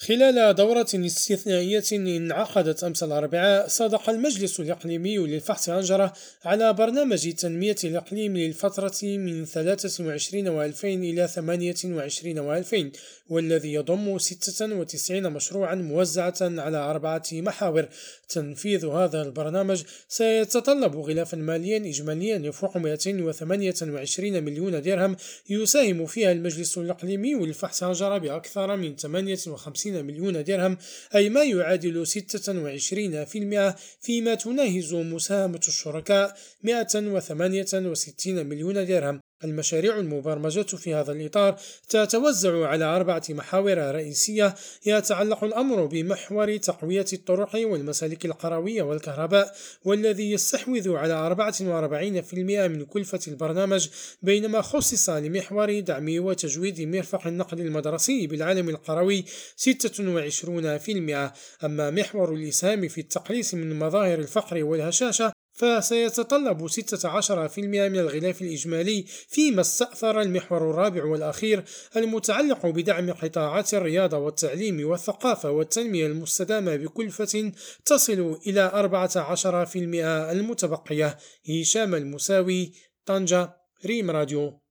خلال دورة استثنائية انعقدت أمس الأربعاء، صادق المجلس الإقليمي للفحص أنجرة على برنامج تنمية الإقليم للفترة من 23 وألفين إلى 28 وألفين، والذي يضم 96 مشروعا موزعة على 4 محاور. تنفيذ هذا البرنامج سيتطلب غلافا ماليا إجماليا يفوق 228 مليون درهم، يساهم فيها المجلس الإقليمي للفحص أنجرة بأكثر من 58 مليون درهم، أي ما يعادل 26%، فيما تناهز مساهمة الشركاء 168 مليون درهم. المشاريع المبرمجة في هذا الإطار تتوزع على 4 محاور رئيسية. يتعلق الأمر بمحور تقوية الطرق والمسالك القروية والكهرباء، والذي يستحوذ على 44% من كلفة البرنامج، بينما خصص لمحور دعم وتجويد مرفق النقل المدرسي بالعالم القروي 26%. أما محور الإسهام في التقليص من مظاهر الفقر والهشاشة فسيتطلب 16% من الغلاف الإجمالي، فيما استأثر المحور الرابع والأخير المتعلق بدعم قطاعات الرياضة والتعليم والثقافة والتنمية المستدامة بكلفة تصل إلى 14% المتبقية. هشام المساوي، طنجة، ريم راديو.